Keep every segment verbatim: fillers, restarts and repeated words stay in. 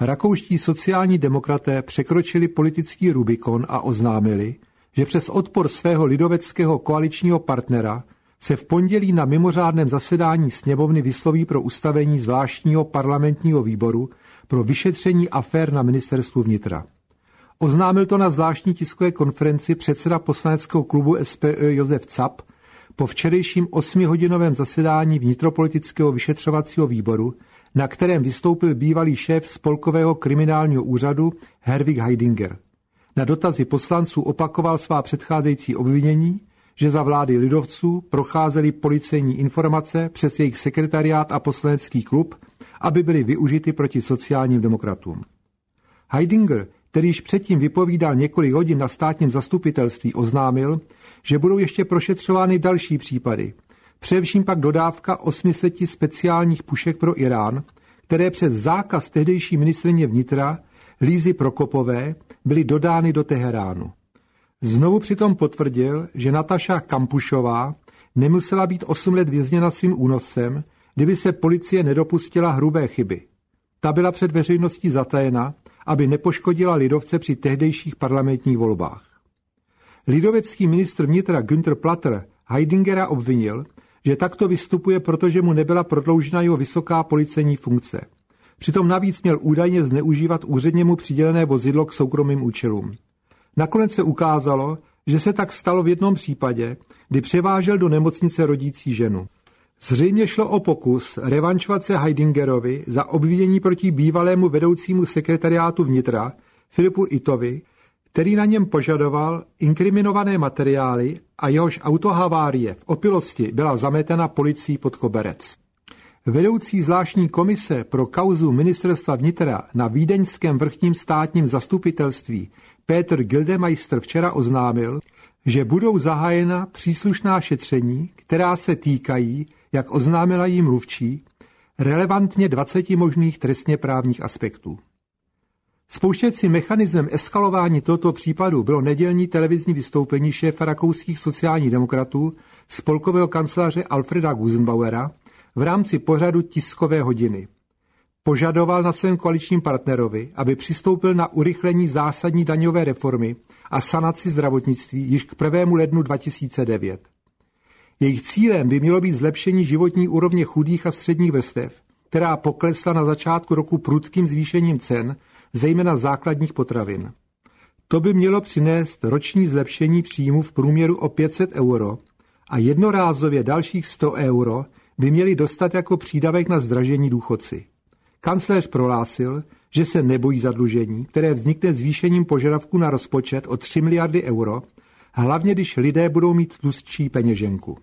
Rakouští sociální demokraté překročili politický Rubikon a oznámili, že přes odpor svého lidoveckého koaličního partnera se v pondělí na mimořádném zasedání sněmovny vysloví pro ustavení zvláštního parlamentního výboru pro vyšetření afér na ministerstvu vnitra. Oznámil to na zvláštní tiskové konferenci předseda poslaneckého klubu S P Ö Josef Cap po včerejším osmihodinovém zasedání vnitropolitického vyšetřovacího výboru, na kterém vystoupil bývalý šéf spolkového kriminálního úřadu Herwig Heidinger. Na dotazy poslanců opakoval svá předcházející obvinění, že za vlády lidovců procházely policejní informace přes jejich sekretariát a poslanecký klub, aby byly využity proti sociálním demokratům. Heidinger, který již předtím vypovídal několik hodin na státním zastupitelství, oznámil, že budou ještě prošetřovány další případy, především pak dodávka osm set speciálních pušek pro Irán, které přes zákaz tehdejší ministryně vnitra Lízy Prokopové byly dodány do Teheránu. Znovu přitom potvrdil, že Nataša Kampušová nemusela být osm let vězněna svým únosem, kdyby se policie nedopustila hrubé chyby. Ta byla před veřejností zatajena, aby nepoškodila lidovce při tehdejších parlamentních volbách. Lidovecký ministr vnitra Günther Platter Heidingera obvinil, že takto vystupuje, protože mu nebyla prodloužena jeho vysoká policejní funkce. Přitom navíc měl údajně zneužívat úředně mu přidělené vozidlo k soukromým účelům. Nakonec se ukázalo, že se tak stalo v jednom případě, kdy převážel do nemocnice rodící ženu. Zřejmě šlo o pokus revanšovat se Heidingerovi za obvinění proti bývalému vedoucímu sekretariátu vnitra Filipu Itovi, který na něm požadoval inkriminované materiály a jehož autohavárie v opilosti byla zametena policií pod koberec. Vedoucí zvláštní komise pro kauzu ministerstva vnitra na vídeňském vrchním státním zastupitelství Peter Gildemeister včera oznámil, že budou zahájena příslušná šetření, která se týkají, jak oznámila jí mluvčí, relevantně dvaceti možných trestně právních aspektů. Spouštěcím mechanismem eskalování tohoto případu bylo nedělní televizní vystoupení šéfa rakouských sociálních demokratů, spolkového kancléře Alfreda Gusenbauera, v rámci pořadu Tiskové hodiny. Požadoval na svém koaličním partnerovi, aby přistoupil na urychlení zásadní daňové reformy a sanaci zdravotnictví již k prvnímu lednu dva tisíce devět. Jejich cílem by mělo být zlepšení životní úrovně chudých a středních vrstev, která poklesla na začátku roku prudkým zvýšením cen, zejména základních potravin. To by mělo přinést roční zlepšení příjmu v průměru o pět set euro a jednorázově dalších sto euro by měli dostat jako přídavek na zdražení důchodci. Kancléř prohlásil, že se nebojí zadlužení, které vznikne zvýšením požadavku na rozpočet o tři miliardy euro, hlavně když lidé budou mít tlustší peněženku.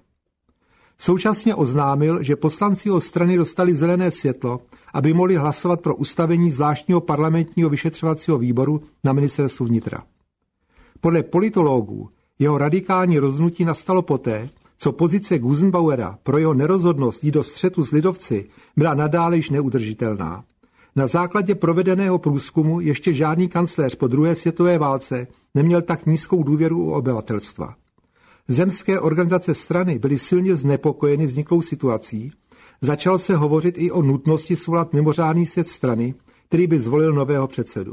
Současně oznámil, že poslanci jeho strany dostali zelené světlo, aby mohli hlasovat pro ustavení zvláštního parlamentního vyšetřovacího výboru na ministerstvu vnitra. Podle politologů jeho radikální rozhodnutí nastalo poté, co pozice Gusenbauera pro jeho nerozhodnost jít do střetu s lidovci byla nadále již neudržitelná. Na základě provedeného průzkumu ještě žádný kancléř po druhé světové válce neměl tak nízkou důvěru u obyvatelstva. Zemské organizace strany byly silně znepokojeny vzniklou situací, začal se hovořit i o nutnosti svolat mimořádný sjezd strany, který by zvolil nového předsedu.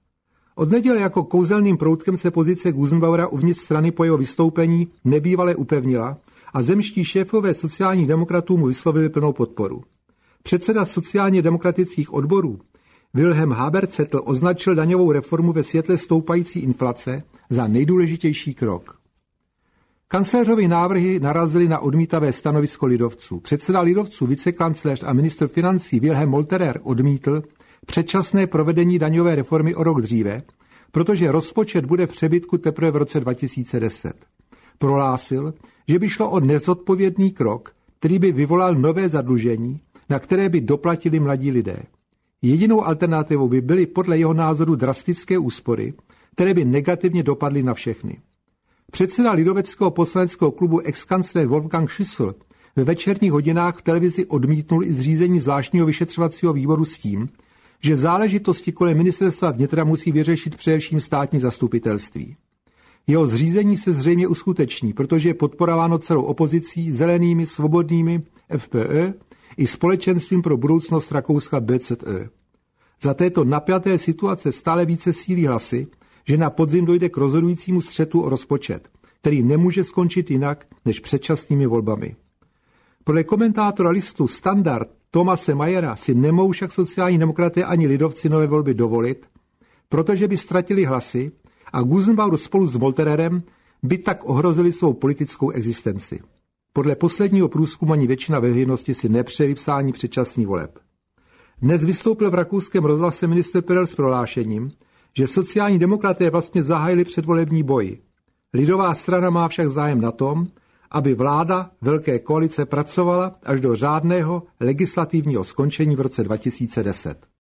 Od neděle jako kouzelným proutkem se pozice Gusenbauera uvnitř strany po jeho vystoupení nebývale upevnila a zemští šéfové sociálních demokratů mu vyslovili plnou podporu. Předseda sociálně demokratických odborů Wilhelm Haberzettel označil daňovou reformu ve světle stoupající inflace za nejdůležitější krok. Kancléřovy návrhy narazily na odmítavé stanovisko lidovců. Předseda lidovců, vicekancléř a ministr financí Wilhelm Molterer odmítl předčasné provedení daňové reformy o rok dříve, protože rozpočet bude v přebytku teprve v roce dva tisíce deset. Prohlásil, že by šlo o nezodpovědný krok, který by vyvolal nové zadlužení, na které by doplatili mladí lidé. Jedinou alternativou by byly podle jeho názoru drastické úspory, které by negativně dopadly na všechny. Předseda lidoveckého poslaneckého klubu ex-kancléř Wolfgang Schüssel ve večerních hodinách v televizi odmítnul i zřízení zvláštního vyšetřovacího výboru s tím, že záležitosti kolem ministerstva vnitra musí vyřešit především státní zastupitelství. Jeho zřízení se zřejmě uskuteční, protože je podporováno celou opozicí, zelenými, svobodnými, F P Ö i společenstvím pro budoucnost Rakouska B Z Ö. Za této napjaté situace stále více sílí hlasy, že na podzim dojde k rozhodujícímu střetu o rozpočet, který nemůže skončit jinak než předčasnými volbami. Podle komentátora listu Standard Tomase Mayera si nemohou však sociální demokraté ani lidovci nové volby dovolit, protože by ztratili hlasy a Gusenbauer spolu s Moltererem by tak ohrozili svou politickou existenci. Podle posledního průzkumu ani většina veřejnosti si nepřeje vypsání předčasných voleb. Dnes vystoupil v rakouském rozhlase ministr Pirel s prohlášením, že sociální demokraté vlastně zahájili předvolební boj. Lidová strana má však zájem na tom, aby vláda velké koalice pracovala až do řádného legislativního skončení v roce dva tisíce deset.